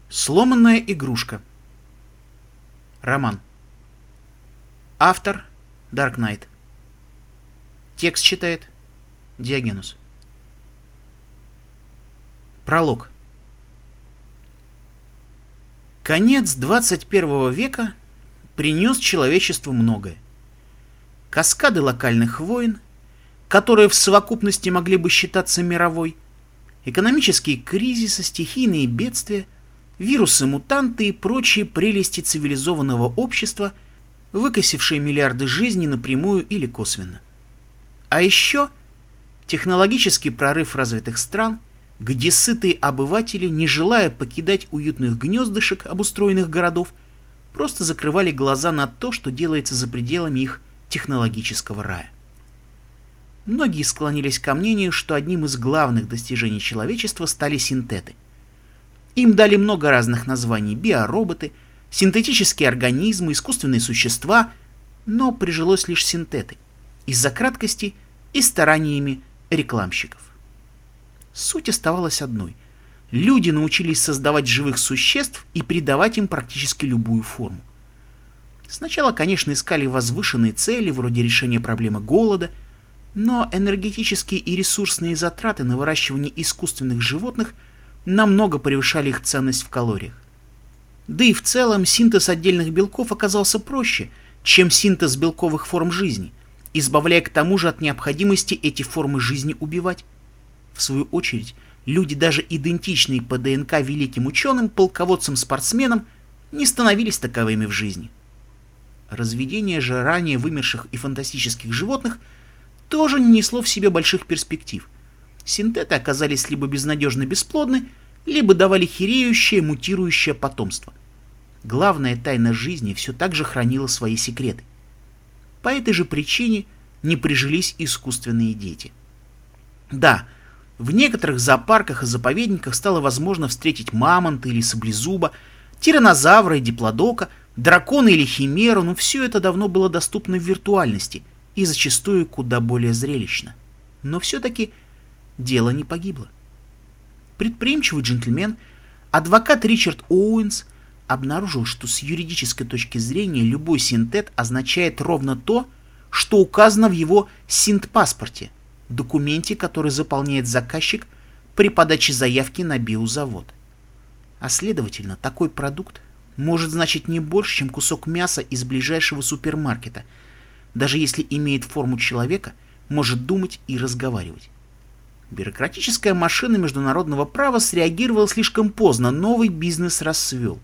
Сломанная игрушка. Роман. Автор Dark Knight. Текст читает Диогенус. Пролог. Конец 21 века принес человечеству многое. Каскады локальных войн, которые в совокупности могли бы считаться мировой, экономические кризисы, стихийные бедствия, вирусы-мутанты и прочие прелести цивилизованного общества, выкосившие миллиарды жизней напрямую или косвенно. А еще технологический прорыв развитых стран, где сытые обыватели, не желая покидать уютных гнездышек обустроенных городов, просто закрывали глаза на то, что делается за пределами их технологического рая. Многие склонились ко мнению, что одним из главных достижений человечества стали синтеты. Им дали много разных названий: биороботы, синтетические организмы, искусственные существа, но прижилось лишь синтеты, из-за краткости и стараниями рекламщиков. Суть оставалась одной. Люди научились создавать живых существ и придавать им практически любую форму. Сначала, конечно, искали возвышенные цели, вроде решения проблемы голода, но энергетические и ресурсные затраты на выращивание искусственных животных намного превышали их ценность в калориях. Да и в целом синтез отдельных белков оказался проще, чем синтез белковых форм жизни, избавляя к тому же от необходимости эти формы жизни убивать. В свою очередь, люди, даже идентичные по ДНК великим ученым, полководцам, спортсменам, не становились таковыми в жизни. Разведение же ранее вымерших и фантастических животных тоже не несло в себе больших перспектив. Синтеты оказались либо безнадежно бесплодны, либо давали хереющее, мутирующее потомство. Главная тайна жизни все так же хранила свои секреты. По этой же причине не прижились искусственные дети. Да, в некоторых зоопарках и заповедниках стало возможно встретить мамонта или саблезуба, тираннозавра и диплодока, дракона или химеру, но все это давно было доступно в виртуальности и зачастую куда более зрелищно. Но все-таки дело не погибло. Предприимчивый джентльмен, адвокат Ричард Оуэнс, обнаружил, что с юридической точки зрения любой синтет означает ровно то, что указано в его синт-паспорте, документе, который заполняет заказчик при подаче заявки на биозавод. А следовательно, такой продукт может значить не больше, чем кусок мяса из ближайшего супермаркета, даже если имеет форму человека, может думать и разговаривать. Бюрократическая машина международного права среагировала слишком поздно, новый бизнес расцвел.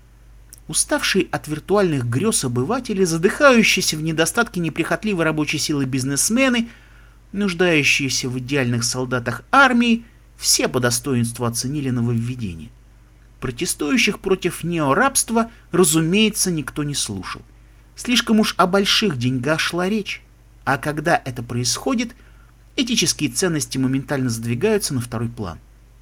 Уставшие от виртуальных грез обыватели, задыхающиеся в недостатке неприхотливой рабочей силы бизнесмены, нуждающиеся в идеальных солдатах армии, все по достоинству оценили нововведение. Протестующих против неорабства, разумеется, никто не слушал. Слишком уж о больших деньгах шла речь, а когда это происходит, этические ценности моментально сдвигаются на второй план.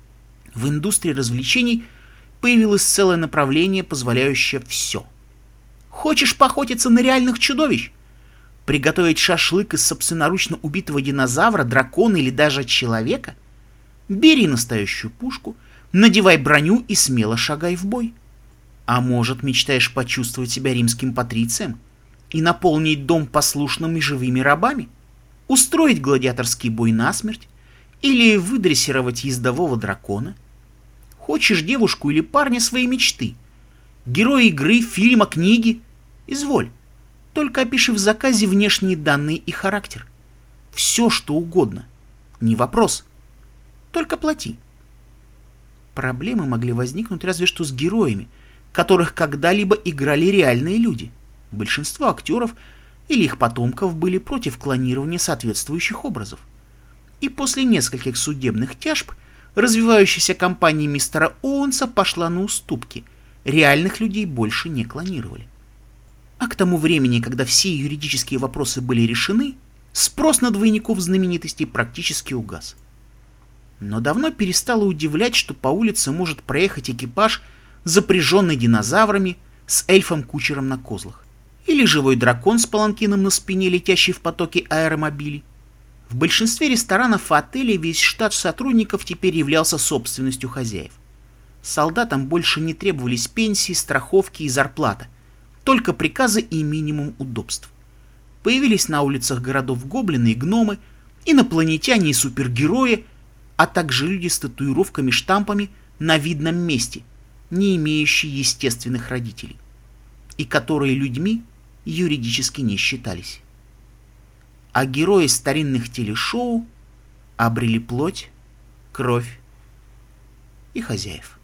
В индустрии развлечений появилось целое направление, позволяющее все. Хочешь поохотиться на реальных чудовищ? Приготовить шашлык из собственноручно убитого динозавра, дракона или даже человека? Бери настоящую пушку, надевай броню и смело шагай в бой. А может, мечтаешь почувствовать себя римским патрицием и наполнить дом послушными живыми рабами? Устроить гладиаторский бой насмерть или выдрессировать ездового дракона? Хочешь девушку или парня своей мечты? Героя игры, фильма, книги? Изволь. Только опиши в заказе внешние данные и характер. Все, что угодно. Не вопрос. Только плати. Проблемы могли возникнуть разве что с героями, которых когда-либо играли реальные люди. Большинство актеров или их потомков были против клонирования соответствующих образов. И после нескольких судебных тяжб развивающаяся компания мистера Оуэнса пошла на уступки. Реальных людей больше не клонировали. А к тому времени, когда все юридические вопросы были решены, спрос на двойников знаменитостей практически угас. Но давно перестало удивлять, что по улице может проехать экипаж, запряженный динозаврами, с эльфом-кучером на козлах. Или живой дракон с паланкином на спине, летящий в потоке аэромобилей. В большинстве ресторанов и отелей весь штат сотрудников теперь являлся собственностью хозяев. Солдатам больше не требовались пенсии, страховки и зарплата, только приказы и минимум удобств. Появились на улицах городов гоблины и гномы, инопланетяне и супергерои, а также люди с татуировками-штампами на видном месте, не имеющие естественных родителей, и которые людьми юридически не считались. А герои старинных телешоу обрели плоть, кровь и хозяев.